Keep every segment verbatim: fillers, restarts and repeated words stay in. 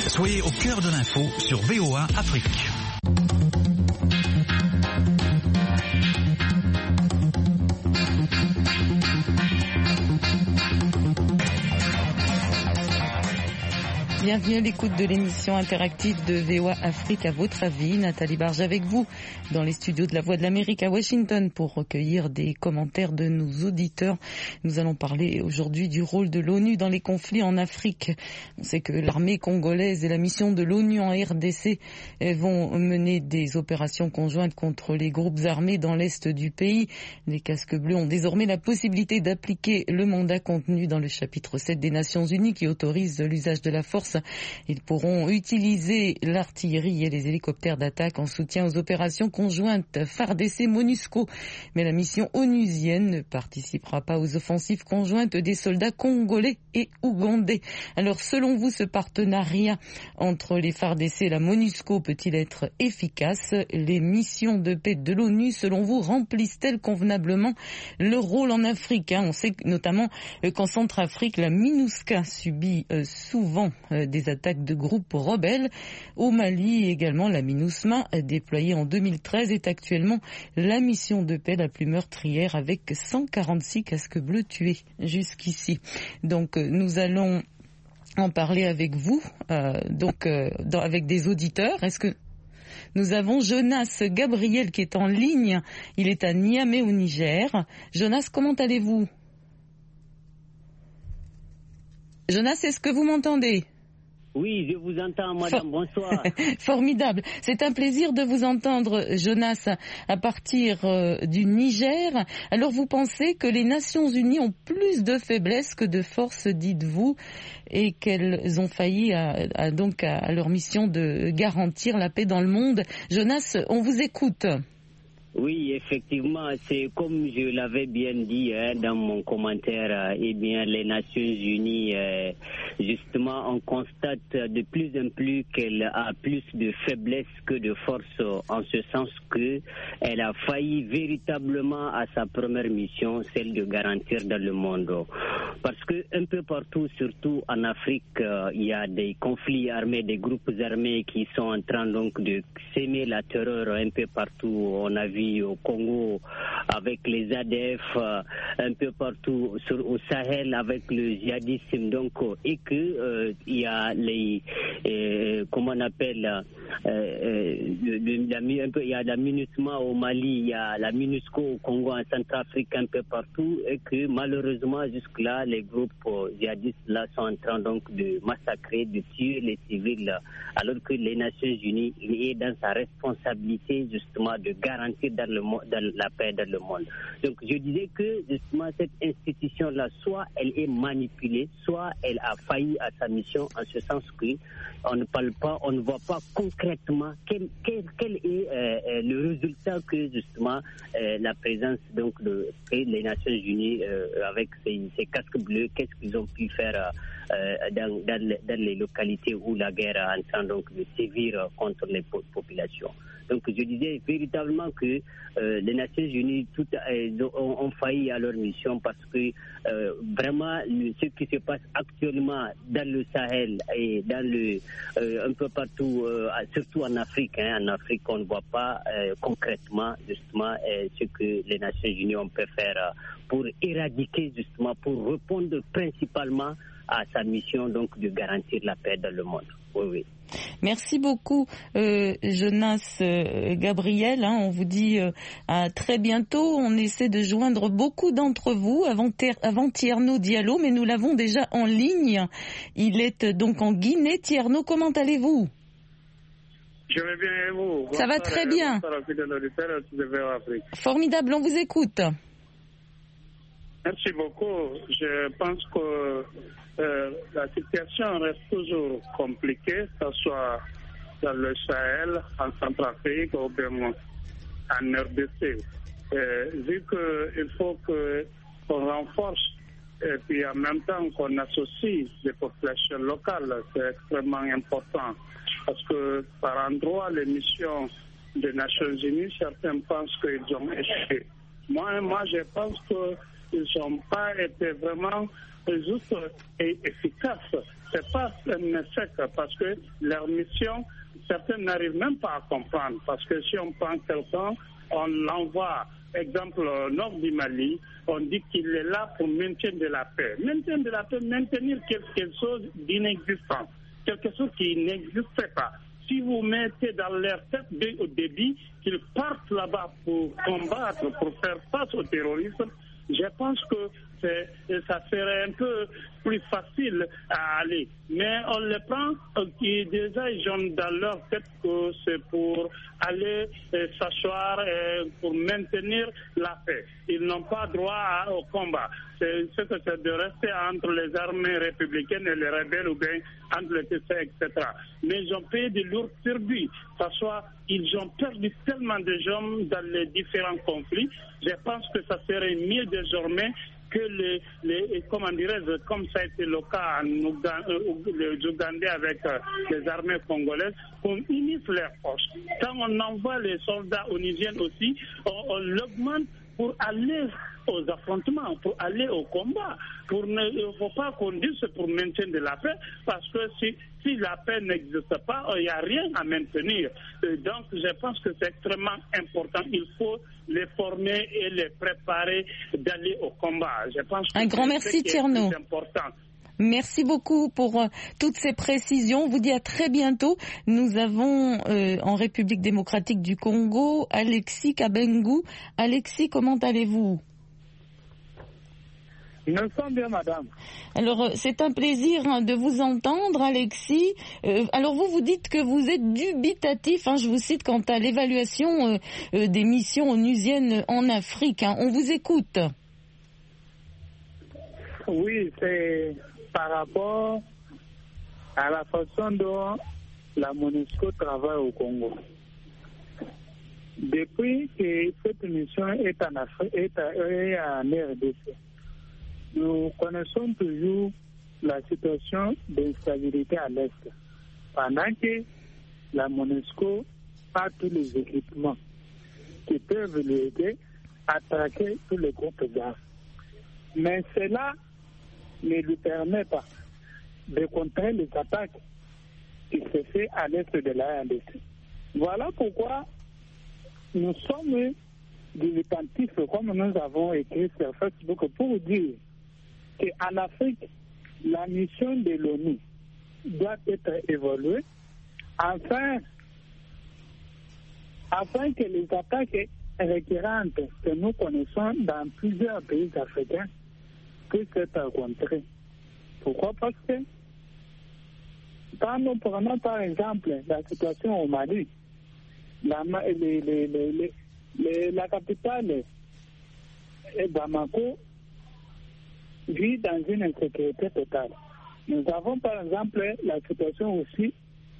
Soyez au cœur de l'info sur V O A Afrique. Bienvenue à l'écoute de l'émission interactive de V O A Afrique. À votre avis, Nathalie Barge avec vous dans les studios de la Voix de l'Amérique à Washington pour recueillir des commentaires de nos auditeurs. Nous allons parler aujourd'hui du rôle de l'ONU dans les conflits en Afrique. On sait que l'armée congolaise et la mission de l'ONU en R D C vont mener des opérations conjointes contre les groupes armés dans l'est du pays. Les casques bleus ont désormais la possibilité d'appliquer le mandat contenu dans le chapitre sept des Nations Unies qui autorise l'usage de la force. Ils pourront utiliser l'artillerie et les hélicoptères d'attaque en soutien aux opérations conjointes F A R D C-MONUSCO. Mais la mission onusienne ne participera pas aux offensives conjointes des soldats congolais et ougandais. Alors selon vous, ce partenariat entre les F A R D C et la MONUSCO peut-il être efficace? Les missions de paix de l'ONU, selon vous, remplissent-elles convenablement leur rôle en Afrique? On sait notamment qu'en Centrafrique, la MINUSCA subit souvent des attaques de groupes rebelles. Au Mali également, la MINUSMA, déployée en deux mille treize, est actuellement la mission de paix la plus meurtrière avec cent quarante-six casques bleus tués jusqu'ici. Donc nous allons en parler avec vous, euh, donc euh, dans, avec des auditeurs. Est-ce que nous avons Jonas Gabriel qui est en ligne? Il est à Niamey au Niger. Jonas, comment allez-vous? Jonas, est-ce que vous m'entendez? Oui, je vous entends, madame. For... Bonsoir. Formidable. C'est un plaisir de vous entendre, Jonas, à partir euh, du Niger. Alors, vous pensez que les Nations Unies ont plus de faiblesses que de force, dites-vous, et qu'elles ont failli à, à, donc à, à leur mission de garantir la paix dans le monde. Jonas, on vous écoute. Oui, effectivement, c'est comme je l'avais bien dit hein, dans mon commentaire, euh, eh bien, les Nations Unies, euh, justement, on constate de plus en plus qu'elle a plus de faiblesse que de force, euh, en ce sens que elle a failli véritablement à sa première mission, celle de garantir dans le monde. Parce que un peu partout, surtout en Afrique, euh, il y a des conflits armés, des groupes armés qui sont en train donc de s'aimer la terreur un peu partout. On a vu au Congo avec les A D F, euh, un peu partout sur, au Sahel avec le djihadisme, donc et que euh, il y a les euh, comment on appelle euh, euh, le, le, la, un peu, il y a la MINUSMA au Mali, il y a la MINUSCO au Congo, en Centrafrique, un peu partout, et que malheureusement jusque là les groupes euh, djihadistes là sont en train donc de massacrer, de tuer les civils, alors que les Nations Unies est dans sa responsabilité justement de garantir dans, le, dans la paix dans le monde. Donc je disais que justement cette institution-là, soit elle est manipulée, soit elle a failli à sa mission, en ce sens que on ne parle pas, on ne voit pas concrètement quel, quel, quel est euh, le résultat que justement euh, la présence donc de les Nations Unies euh, avec ces, ces casques bleus, qu'est-ce qu'ils ont pu faire euh, dans, dans, dans les localités où la guerre est en train donc de sévir contre les populations. Donc je disais véritablement que euh, les Nations Unies tout, euh, ont, ont failli à leur mission parce que euh, vraiment le, ce qui se passe actuellement dans le Sahel et dans le euh, un peu partout, euh, surtout en Afrique, hein, en Afrique on ne voit pas euh, concrètement justement euh, ce que les Nations Unies ont pu faire euh, pour éradiquer justement, pour répondre principalement à sa mission donc de garantir la paix dans le monde. Oui, oui. Merci beaucoup, euh, Jonas euh, Gabriel. Hein, on vous dit euh, à très bientôt. On essaie de joindre beaucoup d'entre vous avant, avant Tierno Diallo, mais nous l'avons déjà en ligne. Il est donc en Guinée. Tierno, comment allez-vous? Je vais bien et vous? Ça va très bien. Formidable, on vous écoute. Merci beaucoup. Je pense que euh, la situation reste toujours compliquée, que ce soit dans le Sahel, en Centrafrique ou bien en R D C. Euh, vu qu'il faut qu'on renforce et puis en même temps qu'on associe les populations locales, c'est extrêmement important. Parce que par endroit, les missions des Nations Unies, certains pensent qu'ils ont échoué. Moi, moi, je pense que ils n'ont pas été vraiment justes et efficaces. Ce n'est pas un échec parce que leur mission, certains n'arrivent même pas à comprendre. Parce que si on prend quelqu'un, on l'envoie, exemple, au nord du Mali, on dit qu'il est là pour maintenir de la paix. Maintenir de la paix, maintenir quelque chose d'inexistant, quelque chose qui n'existait pas. Si vous mettez dans leur tête au début qu'ils partent là-bas pour combattre, pour faire face au terrorisme, je pense que ça serait un peu plus facile à aller. Mais on les prend, qui déjà ils ont dans leur tête que c'est pour aller euh, s'asseoir euh, pour maintenir la paix. Ils n'ont pas droit à, au combat. C'est ce que c'est de rester entre les armées républicaines et les rebelles ou bien entre les T C, et cetera. Mais ils ont payé de lourds tributs. Soit ils ont perdu tellement de gens dans les différents conflits. Je pense que ça serait mieux désormais que les, les comment dirais-je, comme ça a été le cas en Ouganda, les Ougandais avec euh, les armées congolaises, qu'on unisse leurs forces. Quand on envoie les soldats onusiens aussi, on, on l'augmente pour aller aux affrontements, pour aller au combat. Pour ne, il ne faut pas qu'on dise c'est pour maintenir de la paix, parce que si, si la paix n'existe pas, il n'y a rien à maintenir. Et donc, je pense que c'est extrêmement important. Il faut les former et les préparer d'aller au combat. Je pense que un grand merci, Tierno. C'est important. Merci beaucoup pour euh, toutes ces précisions. On vous dit à très bientôt. Nous avons euh, en République démocratique du Congo Alexis Kabengu. Alexis, comment allez-vous ? Nous sommes bien, madame. Alors, euh, c'est un plaisir hein, de vous entendre, Alexis. Euh, alors, vous, vous dites que vous êtes dubitatif, hein, je vous cite, quant à l'évaluation euh, euh, des missions onusiennes en Afrique. Hein. On vous écoute. Oui, c'est par rapport à la façon dont la MONUSCO travaille au Congo. Depuis que cette mission est en Afrique, est en R D C, nous connaissons toujours la situation d'instabilité à l'Est, pendant que la MONUSCO a tous les équipements qui peuvent l'aider à traquer tous les groupes d'armes. Mais cela ne lui permet pas de contrer les attaques qui se font à l'est de la R D C. Voilà pourquoi nous sommes dilettantifs, comme nous avons écrit sur Facebook, pour dire qu'en Afrique, la mission de l'ONU doit être évoluée afin, afin que les attaques récurrentes que nous connaissons dans plusieurs pays africains puissent être contrées. Pourquoi? Parce que quand nous prenons par exemple la situation au Mali, la, les, les, les, les, la capitale Bamako vit dans une insécurité totale. Nous avons par exemple la situation aussi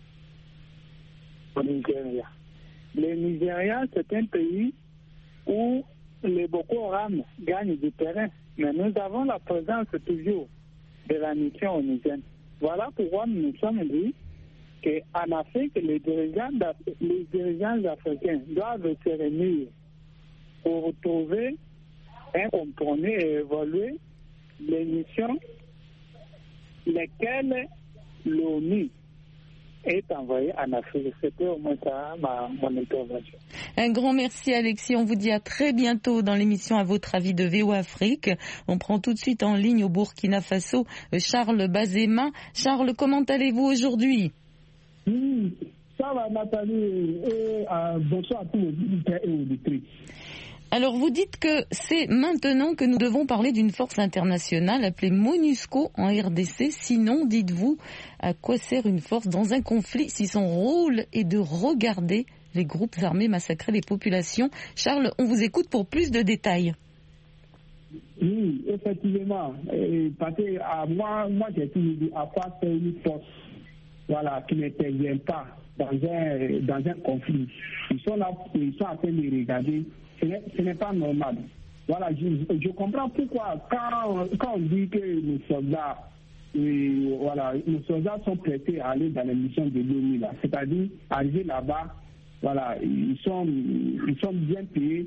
au Nigeria. Le Nigeria, c'est un pays où les Boko Haram gagnent du terrain, mais nous avons la présence toujours de la mission onusienne. Voilà pourquoi nous nous sommes dit qu'en Afrique, les dirigeants, les dirigeants africains doivent se réunir pour trouver un compromis et évaluer les missions lesquelles l'ONU est envoyée en Afrique. C'était au moins ça ma, mon intervention. Un grand merci, Alexis. On vous dit à très bientôt dans l'émission À votre avis de V O Afrique. On prend tout de suite en ligne au Burkina Faso Charles Bazema. Charles, comment allez-vous aujourd'hui? Oui, ça va, Nathalie. Et, euh, bonsoir à tous les auditeurs et auditrices. Alors, vous dites que c'est maintenant que nous devons parler d'une force internationale appelée MONUSCO en R D C. Sinon, dites-vous, à quoi sert une force dans un conflit si son rôle est de regarder les groupes armés massacrer les populations? Charles, on vous écoute pour plus de détails. Oui, effectivement. Et parce que à moi, moi j'ai toujours dit à quoi sert une force, voilà, qui n'intervient pas dans un, dans un conflit. Ils sont là, ils sont en train de regarder. Ce n'est, ce n'est pas normal. Voilà, je, je comprends pourquoi quand, quand on dit que nos soldats, et, voilà, nos soldats sont prêtés à aller dans les missions de l'ONU, là, c'est-à-dire arriver là-bas, voilà, ils sont, ils sont bien payés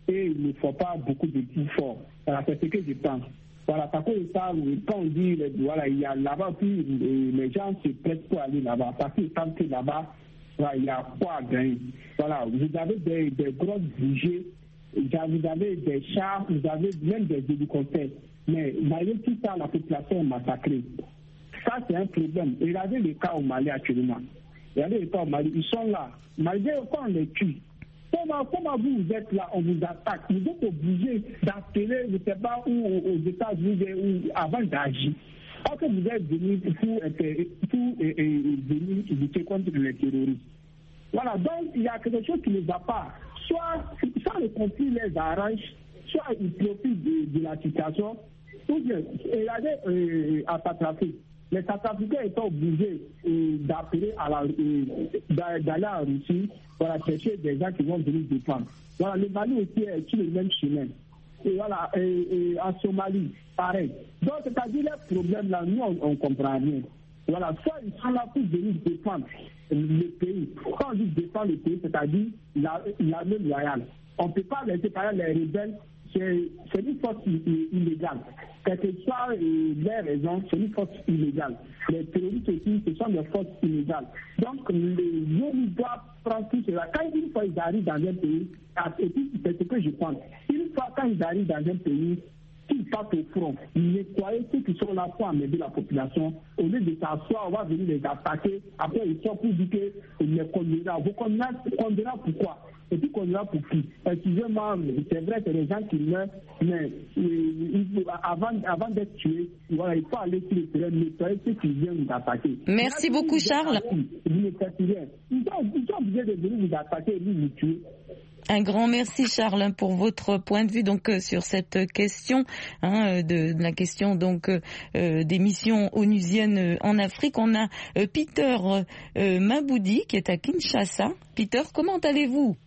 et il ne faut pas beaucoup de efforts. Voilà, c'est ce que je pense. Voilà, parce que ça, quand on dit, voilà, il y a là-bas, puis les gens se prêtent pour aller là-bas, parce qu'ils savent que là-bas, voilà, il y a quoi à gagner. Voilà, vous avez des, des grosses budgets, vous avez des chars, vous avez même des hélicoptères. Mais malgré tout ça, la population est massacrée. Ça, c'est un problème. Et regardez les cas au Mali actuellement. Regardez les cas au Mali, ils sont là. Malgré quand on les tue, comment, comment vous, vous êtes là, on vous attaque. Vous êtes obligé d'appeler, je ne sais pas, où, aux États-Unis ou avant d'agir. Parce que vous êtes venu pour, pour, pour et, et, venir lutter contre les terroristes. Voilà, donc il y a quelque chose qui ne va pas. Soit, soit le conflit les arrange, soit ils profitent de, de la situation. Ou bien, regardez euh, à Centrafrique. Les Centrafricains étaient obligés euh, d'appeler à la, euh, d'aller en Russie pour chercher des gens qui vont venir défendre. Voilà, le Mali aussi est sur le même chemin. Et voilà, et, et en Somalie, pareil. Donc, c'est-à-dire les problèmes là, nous, on ne comprend rien. Voilà, soit ils sont là pour venir défendre le pays. Quand on dit défendre le pays, c'est-à-dire l'armée loyale. On ne peut pas laisser par exemple les rebelles, c'est une force illégale. Quelles que soient les raisons, c'est une force illégale. Les terroristes aussi, ce sont des forces illégales. Donc, les gens doivent prendre tout cela. Quand une fois ils arrivent dans un pays, et puis c'est ce que je pense, une fois quand ils arrivent dans un pays, qu'ils partent au front, nettoyer ceux qui sont là pour amener la population, au lieu de s'asseoir, on va venir les attaquer, après ils sont pour dire qu'ils les condamnent. Vous condamnez pourquoi? Et puis qu'on a pour qui? Excusez-moi, c'est vrai que les gens qui meurent, mais euh, avant, avant d'être tués, voilà, il faut aller sur le terrain, nettoyer ceux qui viennent nous attaquer. Merci là, beaucoup, Charles. Vous ne faites rien. Ils sont obligés de venir vous attaquer et vous tuer. Un grand merci Charles pour votre point de vue donc euh, sur cette question hein, de, de la question donc euh, des missions onusiennes euh, en Afrique. On a euh, Peter euh, Maboudi qui est à Kinshasa. Peter, comment allez-vous?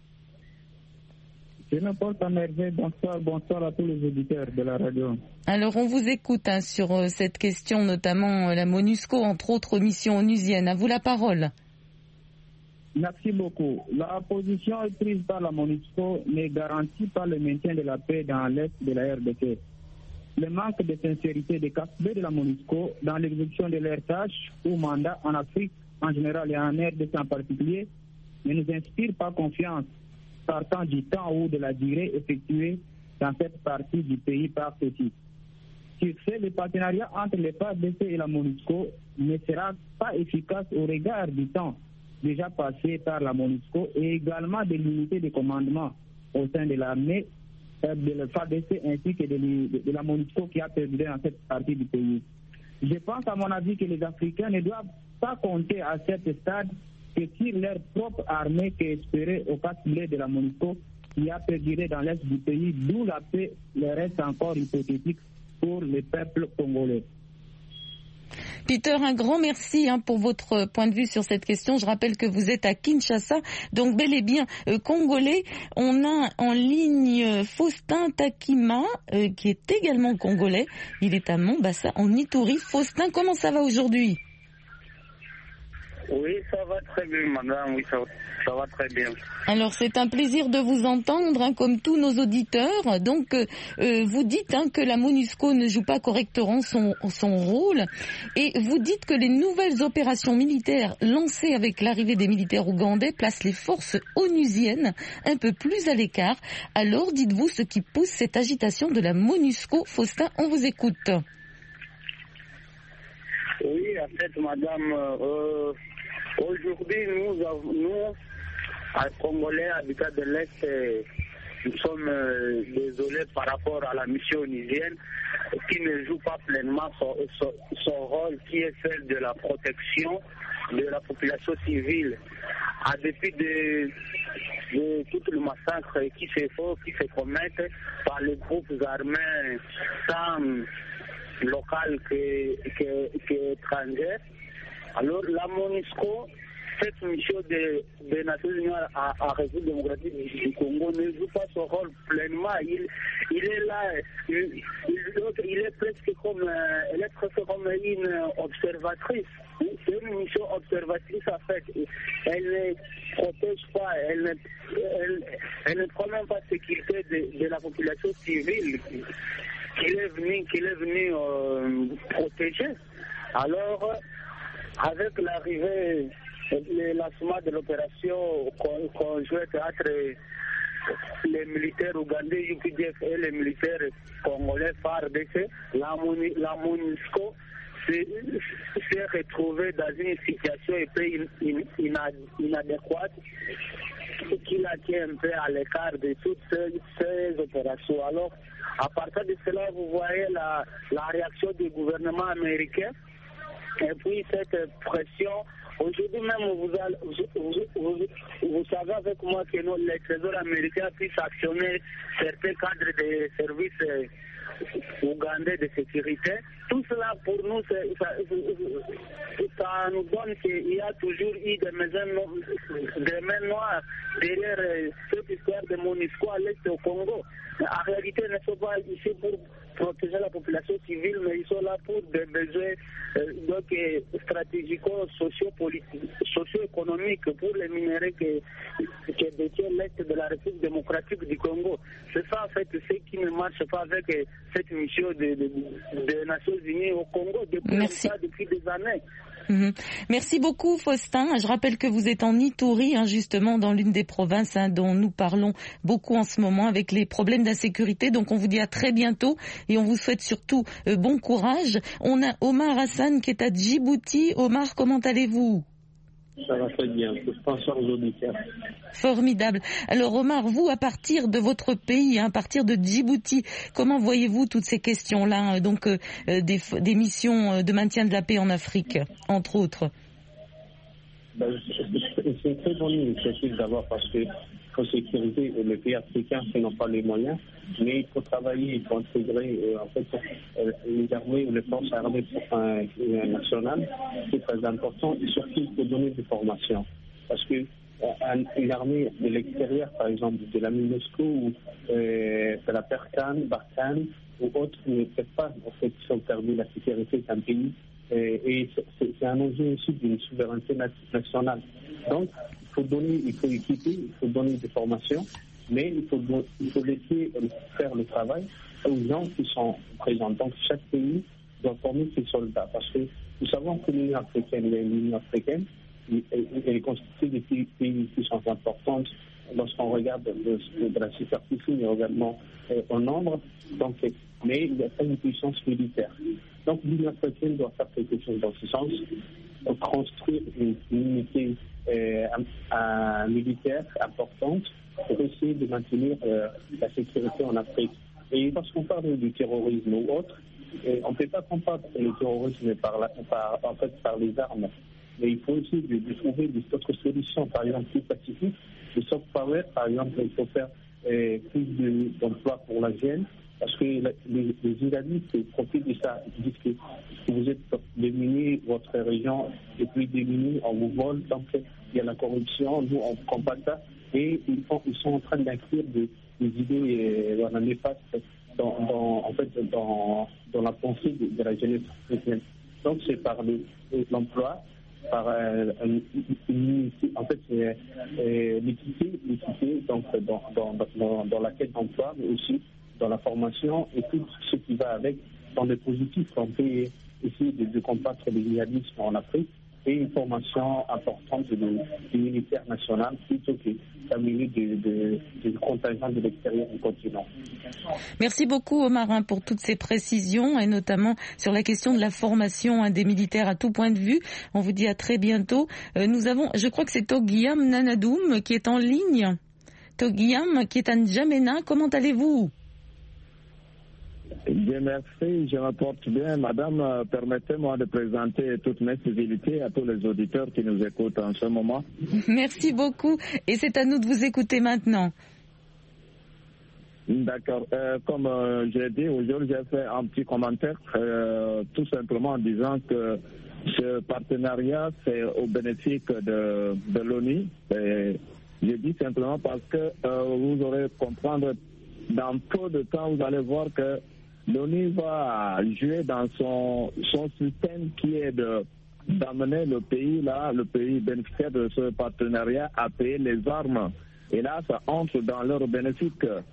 Je me porte à merveille. Bonsoir, bonsoir à tous les auditeurs de la radio. Alors on vous écoute hein, sur euh, cette question, notamment euh, la MONUSCO, entre autres missions onusiennes. À vous la parole. Merci beaucoup. La position prise par la MONUSCO ne garantit pas le maintien de la paix dans l'est de la R D C. Le manque de sincérité des capacités de la MONUSCO dans l'exécution de leurs tâches ou mandats en Afrique en général et en R D C en particulier ne nous inspire pas confiance, partant du temps ou de la durée effectuée dans cette partie du pays par ceci. Sur ce, le partenariat entre les F A R D C et la MONUSCO ne sera pas efficace au regard du temps déjà passé par la MONUSCO et également de l'unité de commandement au sein de l'armée de la F A R D C ainsi que de, de, de la MONUSCO qui a perdu dans cette partie du pays. Je pense à mon avis que les Africains ne doivent pas compter à cet stade que sur leur propre armée qu'espérer au cas de la MONUSCO qui a perduré dans l'est du pays, d'où la paix leur reste encore hypothétique pour le peuple congolais. Peter, un grand merci hein, pour votre point de vue sur cette question. Je rappelle que vous êtes à Kinshasa, donc bel et bien euh, congolais. On a en ligne euh, Faustin Takima, euh, qui est également congolais. Il est à Mombasa, en Ituri. Faustin, comment ça va aujourd'hui? Oui, ça va très bien, madame. Oui, ça, ça va très bien. Alors, c'est un plaisir de vous entendre, hein, comme tous nos auditeurs. Donc, euh, euh, vous dites hein, que la MONUSCO ne joue pas correctement son, son rôle. Et vous dites que les nouvelles opérations militaires lancées avec l'arrivée des militaires ougandais placent les forces onusiennes un peu plus à l'écart. Alors, dites-vous ce qui pousse cette agitation de la MONUSCO. Faustin, on vous écoute. Oui, en fait, madame, euh, aujourd'hui, nous, avons, nous, Congolais, habitants de l'Est, nous sommes euh, désolés par rapport à la mission onusienne qui ne joue pas pleinement son, son, son rôle qui est celle de la protection de la population civile. À dépit de, de tout le massacre qui se fait, qui se commettent par les groupes armés sans local que, que, que étrangers. Alors la MONUSCO cette mission des, des Nations Unies à, à République démocratique du Congo ne joue pas son rôle pleinement. Il, il est là, il, il, il est presque comme, elle est presque comme une observatrice. C'est une mission observatrice en fait. Elle ne protège pas, elle ne, elle, elle ne prend même pas sécurité de, de la population civile qu'il est venu, qu'il est venu euh, protéger. Alors, avec l'arrivée, le lancement de l'opération conjointe entre les militaires ougandais U P D F et les militaires congolais F A R D C, la, la MONUSCO s'est retrouvée dans une situation un peu in, in, inadéquate qui la tient un peu à l'écart de toutes ces, ces opérations. Alors, à partir de cela, vous voyez la, la réaction du gouvernement américain et puis cette pression. Aujourd'hui même, vous, vous, vous, vous savez avec moi que nous, les trésors américains puissent actionner certains cadres des services ougandais de sécurité. Tout cela, pour nous, ça, ça nous donne qu'il y a toujours eu des mains, des mains noires derrière cette histoire de MONUSCO à l'est au Congo. En réalité, ils ne sont pas ici pour protéger la population civile, mais ils sont là pour des besoins euh, donc, euh, stratégico-socio-politiques, socio-économiques pour les minéraux que, que détient l'Est de la République démocratique du Congo. C'est ça, en fait, ce qui ne marche pas avec euh, cette mission des de, de, de Nations Unies au Congo depuis, ça, depuis des années. Mmh. Merci beaucoup Faustin. Je rappelle que vous êtes en Ituri, hein, justement dans l'une des provinces hein, dont nous parlons beaucoup en ce moment avec les problèmes d'insécurité. Donc on vous dit à très bientôt et on vous souhaite surtout euh, bon courage. On a Omar Hassan qui est à Djibouti. Omar, comment allez-vous ? Ça va très bien, je pense aux auditeurs. Formidable. Alors Omar, vous, à partir de votre pays, hein, à partir de Djibouti, comment voyez-vous toutes ces questions-là, hein, donc euh, des, des missions de maintien de la paix en Afrique, entre autres? Ben, c'est une très bonne initiative d'abord parce que faut sécuriser les pays africains qui n'ont pas les moyens, mais il faut travailler, il faut intégrer euh, en fait euh, les armées ou les forces armées euh, nationales, c'est très important, et surtout il faut donner des formations. Parce que euh, une armée de l'extérieur, par exemple de la MONUSCO ou euh, de la Barkhane, Barkhane ou autres, ne peuvent pas en fait sauvegarder la sécurité d'un pays. Et, et c'est, c'est un enjeu aussi d'une souveraineté nationale. Donc, il faut donner, il faut équiper, il faut donner des formations, mais il faut, il faut laisser faire le travail aux gens qui sont présents. Donc, chaque pays doit former ses soldats. Parce que nous savons que l'Union africaine, l'Union africaine, elle est constituée des pays qui sont importants lorsqu'on regarde de, de la superficie, mais également euh, au nombre. Donc, mais il n'y a pas une puissance militaire. Donc l'Union africaine doit faire quelque chose dans ce sens, construire une, une unité euh, un, un militaire importante pour essayer de maintenir euh, la sécurité en Afrique. Et lorsqu'on parle du terrorisme ou autre, euh, on ne peut pas combattre le terrorisme par, la, par, en fait, par les armes. Mais il faut aussi de, de trouver d'autres solutions, par exemple plus pacifiques. Le soft power, par exemple, il faut faire euh, plus de, d'emplois pour la jeune. Parce que les, les Israélites profitent de ça. Ils disent que si vous êtes démunis, votre région est plus démunie, on vous vole, donc il y a la corruption, nous on combat ça. Et ils, font, ils sont en train d'inclure des, des idées euh, néfastes dans, dans, en fait, dans, dans la pensée de, de la jeunesse chrétienne. Donc c'est par le, l'emploi, par euh, une, une, en fait, c'est euh, l'équité, l'équité donc, dans, dans, dans, dans la quête d'emploi, mais aussi dans la formation et tout ce qui va avec, dans le positif, on peut essayer de, de combattre le djihadisme en Afrique et une formation importante du militaire national plutôt que d'amener de, de, de contingents de l'extérieur du continent. Merci beaucoup Omar hein, pour toutes ces précisions et notamment sur la question de la formation hein, des militaires à tout point de vue. On vous dit à très bientôt. Euh, nous avons, je crois que c'est Toguiam Nanadoum qui est en ligne. Toguiam qui est à N'Djamena. Comment allez-vous ? Bien, merci, je me porte bien. Madame, euh, permettez-moi de présenter toutes mes civilités à tous les auditeurs qui nous écoutent en ce moment. Merci beaucoup et c'est à nous de vous écouter maintenant. D'accord. Euh, comme euh, j'ai dit, aujourd'hui, j'ai fait un petit commentaire, euh, tout simplement en disant que ce partenariat, c'est au bénéfice de, de l'ONU. Et je dis simplement parce que euh, vous aurez comprendre, dans peu de temps, vous allez voir que l'ONU va jouer dans son, son système qui est de, d'amener le pays, là, le pays bénéficiaire de ce partenariat à payer les armes. Et là, ça entre dans leur bénéfice.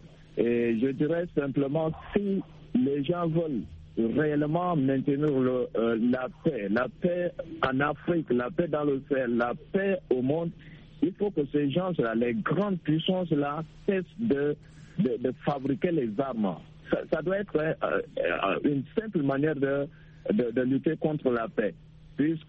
Et je dirais simplement, si les gens veulent réellement maintenir le, euh, la paix, la paix en Afrique, la paix dans le Sahel, la paix au monde, il faut que ces gens-là, les grandes puissances-là, cessent de, de, de fabriquer les armes. Ça, ça doit être euh, une simple manière de, de, de lutter contre la paix, puisque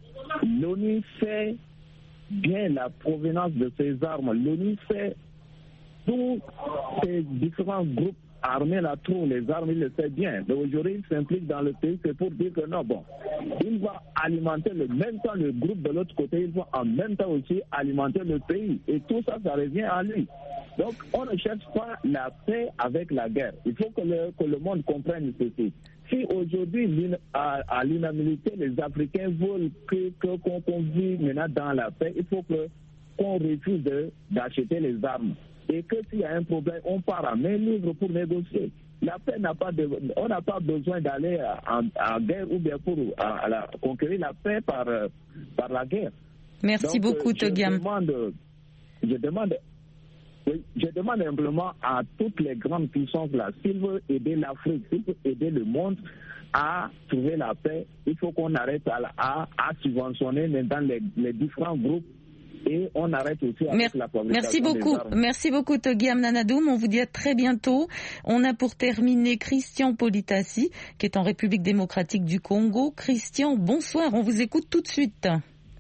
l'ONU sait bien la provenance de ces armes. L'ONU sait tous ces différents groupes armés là trouvent les armes, il le sait bien. Donc aujourd'hui, il s'implique dans le pays, c'est pour dire que non, bon, il va alimenter le même temps le groupe de l'autre côté, il va en même temps aussi alimenter le pays. Et tout ça, ça revient à lui. Donc on ne cherche pas la paix avec la guerre. Il faut que le, que le monde comprenne ceci. Si aujourd'hui, à, à l'unanimité, les Africains veulent que, que, qu'on, qu'on vive maintenant dans la paix, il faut que, qu'on refuse de, d'acheter les armes. Et que s'il y a un problème, on part à main libre pour négocier. La paix n'a pas de, on n'a pas besoin d'aller en, en guerre ou bien pour à, à la, conquérir la paix par, par la guerre. Merci Donc, beaucoup, Togiam. Je demande, je demande, oui, je demande simplement à toutes les grandes puissances là, s'ils veulent aider l'Afrique, s'ils veulent aider le monde à trouver la paix, il faut qu'on arrête à, à, à subventionner maintenant les, les différents groupes. Et on arrête aussi avec Mer- la fabrication Merci beaucoup, des armes. Merci beaucoup Togiam Nanadoum. On vous dit à très bientôt. On a pour terminer Christian Politassi, qui est en République démocratique du Congo. Christian, bonsoir. On vous écoute tout de suite.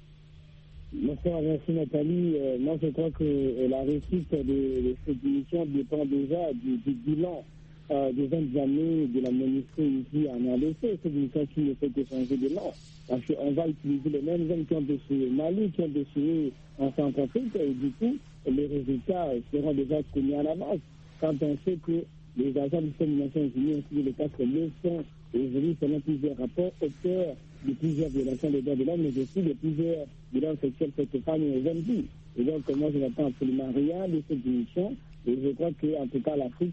Bonsoir, merci Nathalie. Euh, moi, je crois que euh, la réussite de, de cette émission dépend déjà du, du bilan euh, des vingt années de la MONUSCO ici en R D C. C'est une chose qui ne fait que changer de nom. Parce qu'on va utiliser les mêmes hommes qui ont déchiré Mali, qui ont déchiré en Centrafrique, et du coup, les résultats seront déjà connus en avance. Quand on sait que les agents du système des Nations Unies ont suivi les quatre leçons, aujourd'hui, selon plusieurs rapports, auteurs de plusieurs violations des droits de l'homme, mais aussi de plusieurs violences sexuelles faites aux femmes et aux jeunes filles. Et donc, moi, je n'attends absolument rien de cette émission, et je crois qu'en tout cas, l'Afrique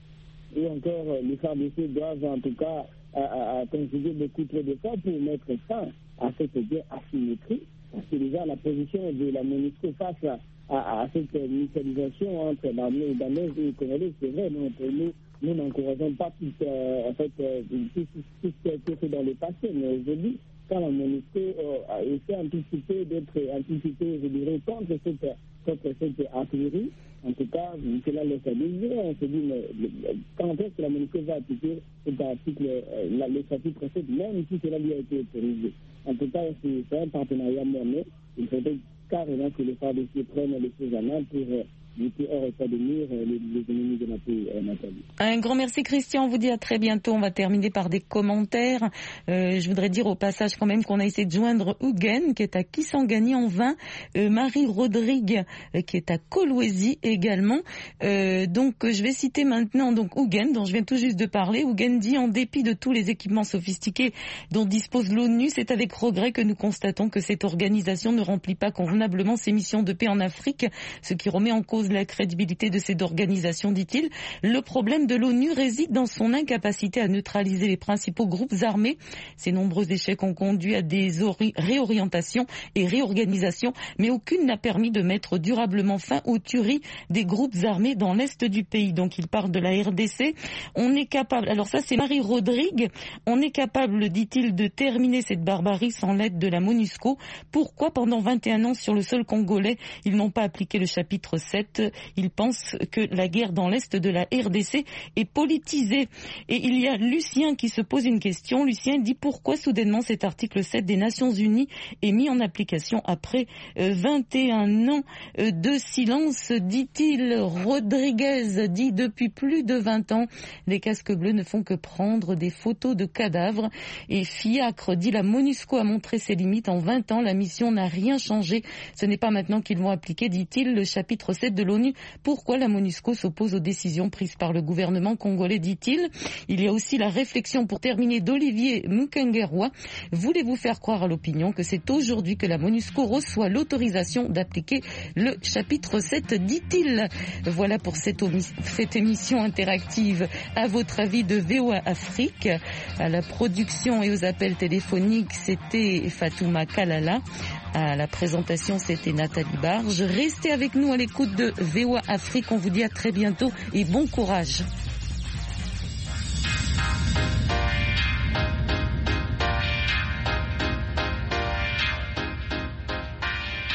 et encore les F A R D C doivent en tout cas à, à, à conjuguer beaucoup trop d'efforts pour mettre fin à cette guerre asymétrique. Parce que déjà la position de la MONUSCO face à, à, à cette mutualisation entre l'armée libanaise et congolaise, c'est vrai, nous, nous, nous n'encourageons pas tout, euh, en fait, euh, tout, tout, tout ce qui a été fait dans le passé, mais aujourd'hui, quand la MONUSCO euh, a essayé un petit peu d'être un petit peu, je dirais, contre cette, contre cette artillerie, en tout cas, cela laisse à désirer. On se dit, mais quand est-ce que la MONUSCO va appliquer cet article, euh, le chapitre sept, même si cela lui a été autorisé. En tout cas, c'est un partenariat monnaie. Il faudrait carrément que les F A R D C prennent les choses en main pour euh, lutter hors état de nuire les, les ennemis de la paix, euh, Nathalie. Un grand merci Christian, on vous dit à très bientôt. On va terminer par des commentaires. Euh, je voudrais dire au passage quand même qu'on a essayé de joindre Huguen qui est à Kisangani en vain, euh, Marie Rodrigue euh, qui est à Kolwezi également. Euh, donc je vais citer maintenant donc Huguen dont je viens tout juste de parler. Huguen dit en dépit de tous les équipements sophistiqués dont dispose l'ONU, c'est avec regret que nous constatons que cette organisation ne remplit pas convenablement ses missions de paix en Afrique, ce qui remet en cause la crédibilité de cette organisation, dit-il. Le problème de l'ONU réside dans son incapacité à neutraliser les principaux groupes armés. Ces nombreux échecs ont conduit à des ori- réorientations et réorganisations, mais aucune n'a permis de mettre durablement fin aux tueries des groupes armés dans l'est du pays. Donc il parle de la R D C. On est capable, alors ça c'est Marie Rodrigue, on est capable, dit-il, de terminer cette barbarie sans l'aide de la MONUSCO. Pourquoi pendant vingt et un ans sur le sol congolais, ils n'ont pas appliqué le chapitre sept? Il pense que la guerre dans l'est de la R D C est politisée. Et il y a Lucien qui se pose une question. Lucien dit pourquoi soudainement cet article sept des Nations Unies est mis en application après euh, vingt et un ans euh, de silence, dit-il. Rodriguez dit depuis plus de vingt ans, les casques bleus ne font que prendre des photos de cadavres. Et Fiacre dit la MONUSCO a montré ses limites en vingt ans, la mission n'a rien changé. Ce n'est pas maintenant qu'ils vont appliquer, dit-il, le chapitre sept de l'ONU. Pourquoi la MONUSCO s'oppose aux décisions prises par le gouvernement congolais, dit-il. Il y a aussi la réflexion, pour terminer, d'Olivier Mukengerwa. Voulez-vous faire croire à l'opinion que c'est aujourd'hui que la MONUSCO reçoit l'autorisation d'appliquer le chapitre sept, dit-il. Voilà pour cette, cette émission interactive. À votre avis de V O A Afrique, à la production et aux appels téléphoniques, c'était Fatouma Kalala. À la présentation, c'était Nathalie Barge. Restez avec nous à l'écoute de V O A Afrique. On vous dit à très bientôt et bon courage.